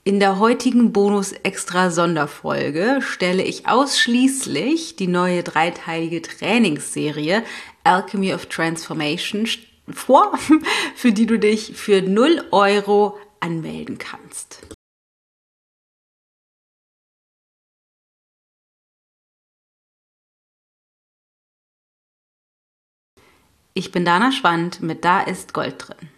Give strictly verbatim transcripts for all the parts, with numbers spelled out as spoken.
In der heutigen Bonus-Extra-Sonderfolge stelle ich ausschließlich die neue dreiteilige Trainingsserie Alchemy of Transformation vor, für die du dich für null Euro anmelden kannst. Ich bin Dana Schwand mit Da ist Gold drin.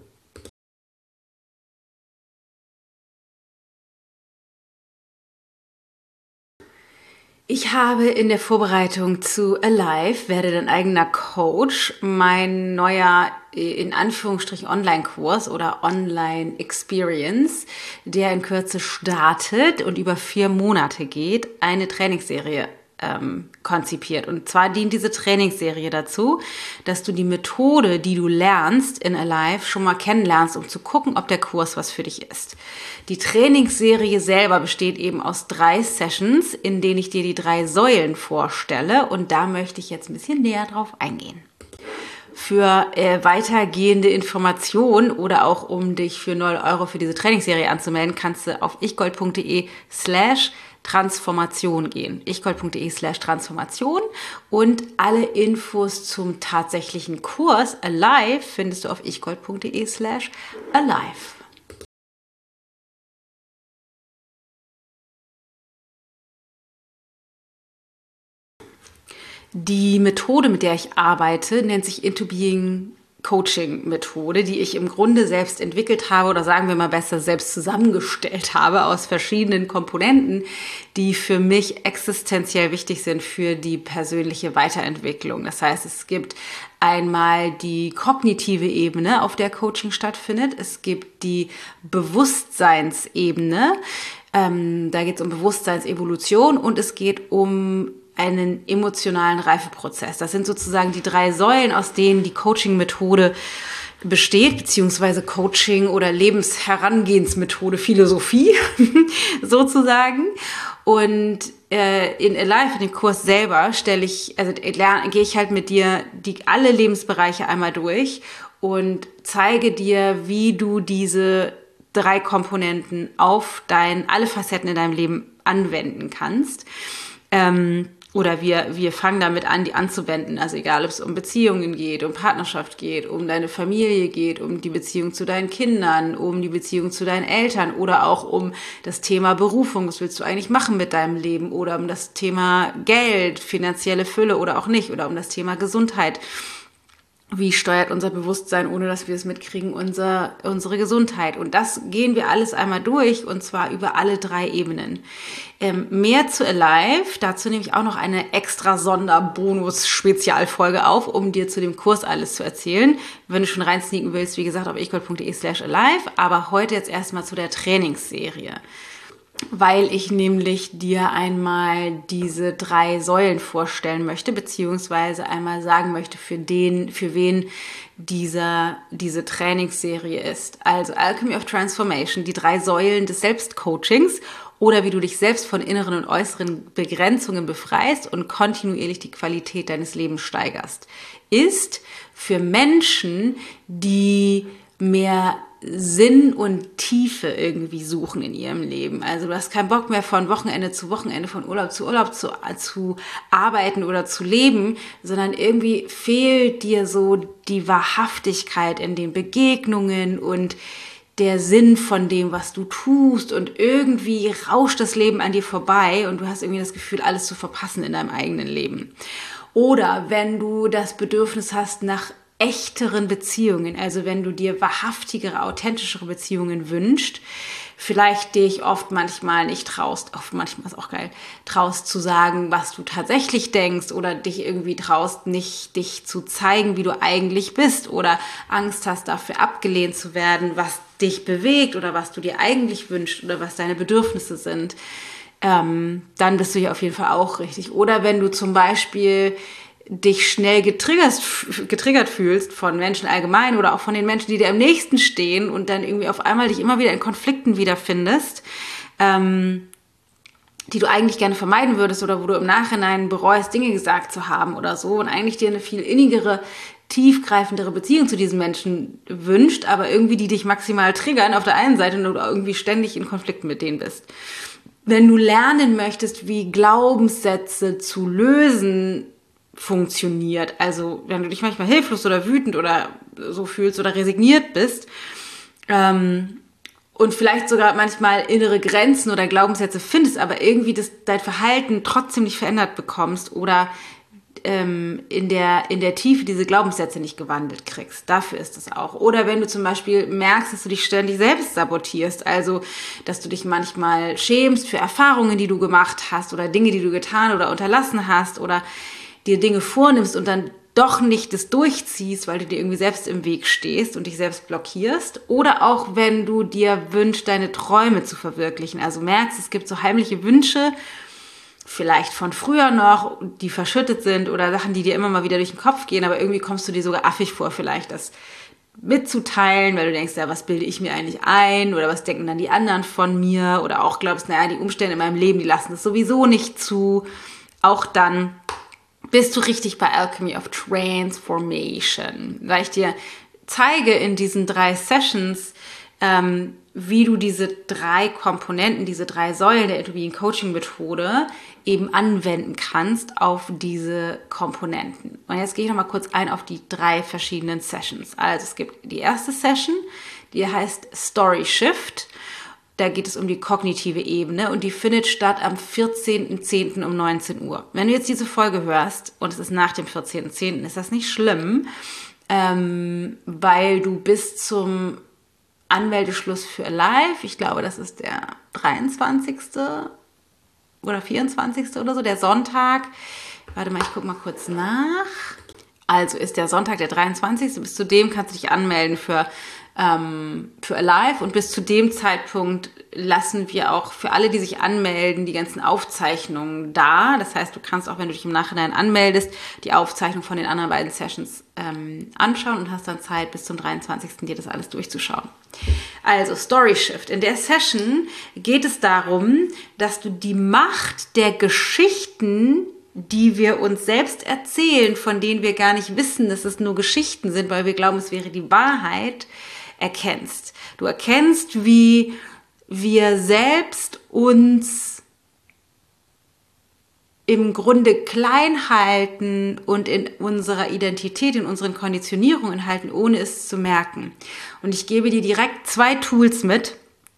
Ich habe in der Vorbereitung zu Alive, werde dein eigener Coach, mein neuer, in Anführungsstrichen, Online-Kurs oder Online-Experience, der in Kürze startet und über vier Monate geht, eine Trainingsserie ähm, konzipiert. Und zwar dient diese Trainingsserie dazu, dass du die Methode, die du lernst in Alive, schon mal kennenlernst, um zu gucken, ob der Kurs was für dich ist. Die Trainingsserie selber besteht eben aus drei Sessions, in denen ich dir die drei Säulen vorstelle, und da möchte ich jetzt ein bisschen näher drauf eingehen. Für äh, weitergehende Informationen oder auch um dich für null Euro für diese Trainingsserie anzumelden, kannst du auf ichgold.de slash Transformation gehen. ichgold.de slash Transformation und alle Infos zum tatsächlichen Kurs Alive findest du auf ichgold.de slash Alive. Die Methode, mit der ich arbeite, nennt sich Into Being Coaching Methode, die ich im Grunde selbst entwickelt habe oder sagen wir mal besser selbst zusammengestellt habe aus verschiedenen Komponenten, die für mich existenziell wichtig sind für die persönliche Weiterentwicklung. Das heißt, es gibt einmal die kognitive Ebene, auf der Coaching stattfindet. Es gibt die Bewusstseinsebene. Ähm, da geht es um Bewusstseinsevolution und es geht um einen emotionalen Reifeprozess. Das sind sozusagen die drei Säulen, aus denen die Coaching-Methode besteht, beziehungsweise Coaching- oder Lebensherangehensmethode, Philosophie sozusagen. Und äh, in Alive, in dem Kurs selber, stelle ich, also lerne, gehe ich halt mit dir die alle Lebensbereiche einmal durch und zeige dir, wie du diese drei Komponenten auf dein, alle Facetten in deinem Leben anwenden kannst. Ähm, Oder wir, wir fangen damit an, die anzuwenden. Also egal, ob es um Beziehungen geht, um Partnerschaft geht, um deine Familie geht, um die Beziehung zu deinen Kindern, um die Beziehung zu deinen Eltern oder auch um das Thema Berufung. Was willst du eigentlich machen mit deinem Leben? Oder um das Thema Geld, finanzielle Fülle oder auch nicht. Oder um das Thema Gesundheit. Wie steuert unser Bewusstsein, ohne dass wir es mitkriegen, unser, unsere Gesundheit? Und das gehen wir alles einmal durch, und zwar über alle drei Ebenen. Ähm, mehr zu Alive, dazu nehme ich auch noch eine extra Sonderbonus-Spezialfolge auf, um dir zu dem Kurs alles zu erzählen. Wenn du schon reinsneaken willst, wie gesagt, auf ichgold.de slash alive, aber heute jetzt erstmal zu der Trainingsserie. Weil ich nämlich dir einmal diese drei Säulen vorstellen möchte, beziehungsweise einmal sagen möchte, für den, für wen dieser, diese Trainingsserie ist. Also Alchemy of Transformation, die drei Säulen des Selbstcoachings oder wie du dich selbst von inneren und äußeren Begrenzungen befreist und kontinuierlich die Qualität deines Lebens steigerst, ist für Menschen, die mehr Sinn und Tiefe irgendwie suchen in ihrem Leben. Also du hast keinen Bock mehr von Wochenende zu Wochenende, von Urlaub zu Urlaub zu, zu arbeiten oder zu leben, sondern irgendwie fehlt dir so die Wahrhaftigkeit in den Begegnungen und der Sinn von dem, was du tust, und irgendwie rauscht das Leben an dir vorbei und du hast irgendwie das Gefühl, alles zu verpassen in deinem eigenen Leben. Oder wenn du das Bedürfnis hast nach echteren Beziehungen, also wenn du dir wahrhaftigere, authentischere Beziehungen wünschst, vielleicht dich oft manchmal nicht traust, oft manchmal ist auch geil, traust zu sagen, was du tatsächlich denkst, oder dich irgendwie traust, nicht dich zu zeigen, wie du eigentlich bist, oder Angst hast, dafür abgelehnt zu werden, was dich bewegt oder was du dir eigentlich wünschst oder was deine Bedürfnisse sind, ähm, dann bist du hier auf jeden Fall auch richtig. Oder wenn du zum Beispiel dich schnell getriggert, getriggert fühlst von Menschen allgemein oder auch von den Menschen, die dir am nächsten stehen, und dann irgendwie auf einmal dich immer wieder in Konflikten wiederfindest, ähm, die du eigentlich gerne vermeiden würdest oder wo du im Nachhinein bereust, Dinge gesagt zu haben oder so, und eigentlich dir eine viel innigere tiefgreifendere Beziehung zu diesen Menschen wünscht, aber irgendwie die dich maximal triggern auf der einen Seite und du irgendwie ständig in Konflikten mit denen bist. Wenn du lernen möchtest, wie Glaubenssätze zu lösen funktioniert, also wenn du dich manchmal hilflos oder wütend oder so fühlst oder resigniert bist, ähm, und vielleicht sogar manchmal innere Grenzen oder Glaubenssätze findest, aber irgendwie das, dein Verhalten trotzdem nicht verändert bekommst oder ähm, in der, in der Tiefe diese Glaubenssätze nicht gewandelt kriegst. Dafür ist es auch. Oder wenn du zum Beispiel merkst, dass du dich ständig selbst sabotierst, also dass du dich manchmal schämst für Erfahrungen, die du gemacht hast oder Dinge, die du getan oder unterlassen hast oder dir Dinge vornimmst und dann doch nicht das durchziehst, weil du dir irgendwie selbst im Weg stehst und dich selbst blockierst. Oder auch, wenn du dir wünschst, deine Träume zu verwirklichen. Also merkst, es gibt so heimliche Wünsche, vielleicht von früher noch, die verschüttet sind oder Sachen, die dir immer mal wieder durch den Kopf gehen, aber irgendwie kommst du dir sogar affig vor, vielleicht das mitzuteilen, weil du denkst, ja, was bilde ich mir eigentlich ein oder was denken dann die anderen von mir oder auch glaubst, naja, die Umstände in meinem Leben, die lassen es sowieso nicht zu. Auch dann bist du richtig bei Alchemy of Transformation, weil ich dir zeige in diesen drei Sessions, ähm, wie du diese drei Komponenten, diese drei Säulen der Intuitive Coaching Methode eben anwenden kannst auf diese Komponenten. Und jetzt gehe ich nochmal kurz ein auf die drei verschiedenen Sessions. Also es gibt die erste Session, die heißt Story Shift. Da geht es um die kognitive Ebene und die findet statt am vierzehnten zehnten um neunzehn Uhr. Wenn du jetzt diese Folge hörst und es ist nach dem vierzehnten zehnten, ist das nicht schlimm, ähm, weil du bis zum Anmeldeschluss für Alive, ich glaube, das ist der dreiundzwanzigste oder vierundzwanzigste oder so, der Sonntag. Warte mal, ich gucke mal kurz nach. Also ist der Sonntag der dreiundzwanzigste Bis zu dem kannst du dich anmelden für ähm, für Alive und bis zu dem Zeitpunkt lassen wir auch für alle, die sich anmelden, die ganzen Aufzeichnungen da. Das heißt, du kannst auch, wenn du dich im Nachhinein anmeldest, die Aufzeichnung von den anderen beiden Sessions ähm, anschauen und hast dann Zeit, bis zum dreiundzwanzigsten dir das alles durchzuschauen. Also Story Shift. In der Session geht es darum, dass du die Macht der Geschichten, die wir uns selbst erzählen, von denen wir gar nicht wissen, dass es nur Geschichten sind, weil wir glauben, es wäre die Wahrheit, erkennst. Du erkennst, wie wir selbst uns im Grunde klein halten und in unserer Identität, in unseren Konditionierungen halten, ohne es zu merken. Und ich gebe dir direkt zwei Tools mit,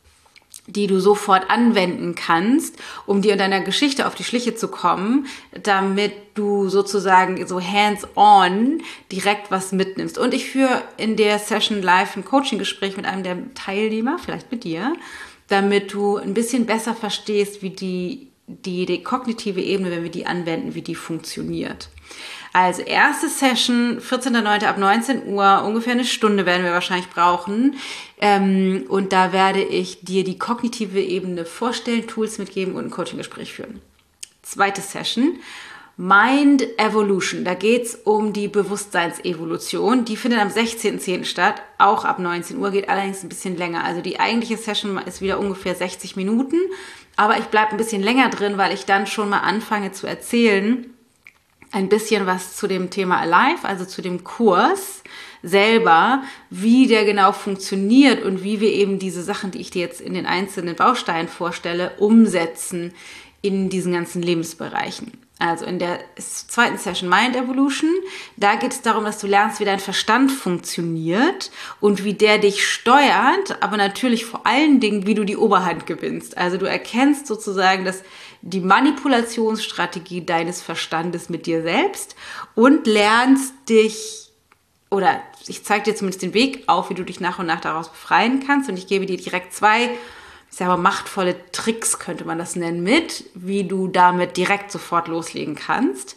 die du sofort anwenden kannst, um dir in deiner Geschichte auf die Schliche zu kommen, damit du sozusagen so hands-on direkt was mitnimmst. Und ich führe in der Session live ein Coaching-Gespräch mit einem der Teilnehmer, vielleicht mit dir, damit du ein bisschen besser verstehst, wie die, die, die kognitive Ebene, wenn wir die anwenden, wie die funktioniert. Also erste Session, vierzehnten neunten ab neunzehn Uhr, ungefähr eine Stunde werden wir wahrscheinlich brauchen. Ähm, und da werde ich dir die kognitive Ebene vorstellen, Tools mitgeben und ein Coaching-Gespräch führen. Zweite Session, Mind Evolution. Da geht es um die Bewusstseinsevolution. Die findet am sechzehnten zehnten statt, auch ab neunzehn Uhr, geht allerdings ein bisschen länger. Also die eigentliche Session ist wieder ungefähr sechzig Minuten, aber ich bleibe ein bisschen länger drin, weil ich dann schon mal anfange zu erzählen, ein bisschen was zu dem Thema Alive, also zu dem Kurs selber, wie der genau funktioniert und wie wir eben diese Sachen, die ich dir jetzt in den einzelnen Bausteinen vorstelle, umsetzen in diesen ganzen Lebensbereichen. Also in der zweiten Session Mind Evolution, da geht es darum, dass du lernst, wie dein Verstand funktioniert und wie der dich steuert, aber natürlich vor allen Dingen, wie du die Oberhand gewinnst. Also du erkennst sozusagen, dass die Manipulationsstrategie deines Verstandes mit dir selbst und lernst dich, oder ich zeige dir zumindest den Weg auf, wie du dich nach und nach daraus befreien kannst. Und ich gebe dir direkt zwei, ich sage mal, machtvolle Tricks, könnte man das nennen, mit, wie du damit direkt sofort loslegen kannst.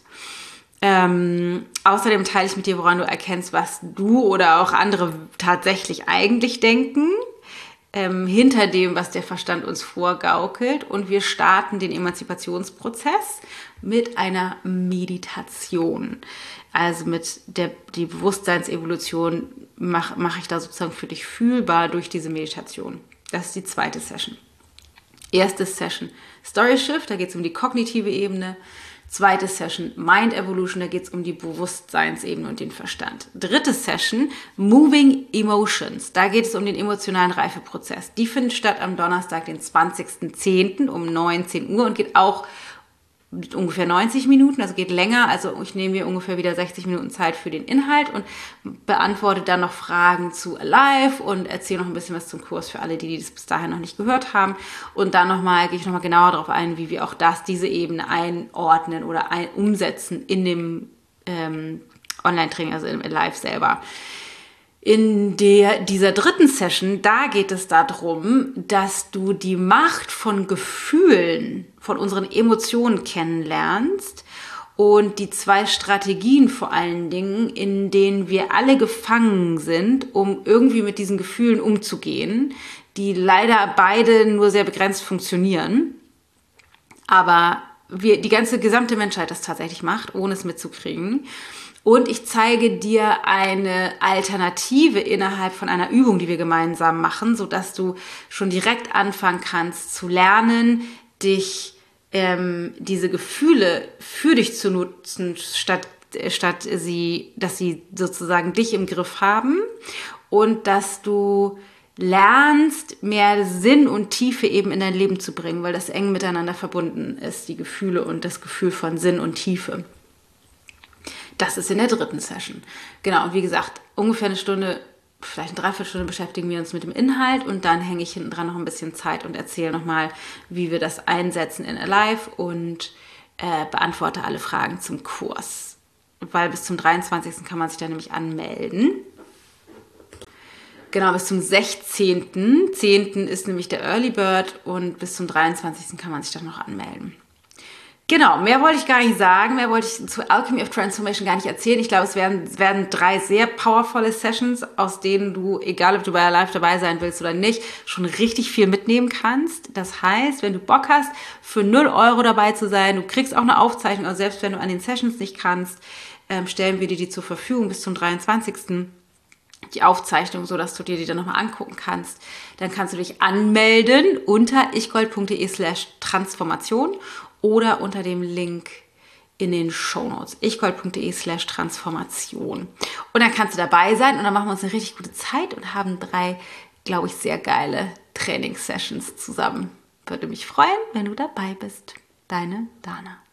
Ähm, außerdem teile ich mit dir, woran du erkennst, was du oder auch andere tatsächlich eigentlich denken, ähm, hinter dem, was der Verstand uns vorgaukelt. Und wir starten den Emanzipationsprozess mit einer Meditation. Also mit der die Bewusstseinsevolution mache mach ich da sozusagen für dich fühlbar durch diese Meditation. Das ist die zweite Session. Erste Session Story Shift, da geht es um die kognitive Ebene. Zweite Session Mind Evolution, da geht es um die Bewusstseinsebene und den Verstand. Dritte Session Moving Emotions, da geht es um den emotionalen Reifeprozess. Die findet statt am Donnerstag, den zwanzigsten zehnten um neunzehn Uhr und geht auch ungefähr neunzig Minuten, also geht länger. Also ich nehme mir ungefähr wieder sechzig Minuten Zeit für den Inhalt und beantworte dann noch Fragen zu Alive und erzähle noch ein bisschen was zum Kurs für alle, die, die das bis dahin noch nicht gehört haben. Und dann nochmal gehe ich nochmal genauer darauf ein, wie wir auch das, diese Ebene einordnen oder ein, umsetzen in dem ähm, Online-Training, also im Alive selber. In der, dieser dritten Session, da geht es darum, dass du die Macht von Gefühlen, von unseren Emotionen kennenlernst und die zwei Strategien vor allen Dingen, in denen wir alle gefangen sind, um irgendwie mit diesen Gefühlen umzugehen, die leider beide nur sehr begrenzt funktionieren, aber wir, die ganze gesamte Menschheit das tatsächlich macht, ohne es mitzukriegen. Und ich zeige dir eine Alternative innerhalb von einer Übung, die wir gemeinsam machen, sodass du schon direkt anfangen kannst zu lernen, dich ähm, diese Gefühle für dich zu nutzen, statt, statt sie, dass sie sozusagen dich im Griff haben, und dass du lernst, mehr Sinn und Tiefe eben in dein Leben zu bringen, weil das eng miteinander verbunden ist, die Gefühle und das Gefühl von Sinn und Tiefe. Das ist in der dritten Session. Genau, und wie gesagt, ungefähr eine Stunde, vielleicht eine Dreiviertelstunde beschäftigen wir uns mit dem Inhalt und dann hänge ich hinten dran noch ein bisschen Zeit und erzähle nochmal, wie wir das einsetzen in Alive und äh, beantworte alle Fragen zum Kurs. Weil bis zum dreiundzwanzigsten kann man sich da nämlich anmelden. Genau, bis zum sechzehnten zehnten ist nämlich der Early Bird und bis zum dreiundzwanzigsten kann man sich dann noch anmelden. Genau, mehr wollte ich gar nicht sagen, mehr wollte ich zu Alchemy of Transformation gar nicht erzählen. Ich glaube, es werden, es werden drei sehr powervolle Sessions, aus denen du, egal ob du bei Alive dabei sein willst oder nicht, schon richtig viel mitnehmen kannst. Das heißt, wenn du Bock hast, für null Euro dabei zu sein, du kriegst auch eine Aufzeichnung, also selbst wenn du an den Sessions nicht kannst, ähm, stellen wir dir die zur Verfügung bis zum dreiundzwanzigsten die Aufzeichnung, so dass du dir die dann nochmal angucken kannst. Dann kannst du dich anmelden unter ichgold.de slash Transformation oder unter dem Link in den Shownotes, ichgold.de slash Transformation. Und dann kannst du dabei sein und dann machen wir uns eine richtig gute Zeit und haben drei, glaube ich, sehr geile Trainingssessions zusammen. Würde mich freuen, wenn du dabei bist. Deine Dana.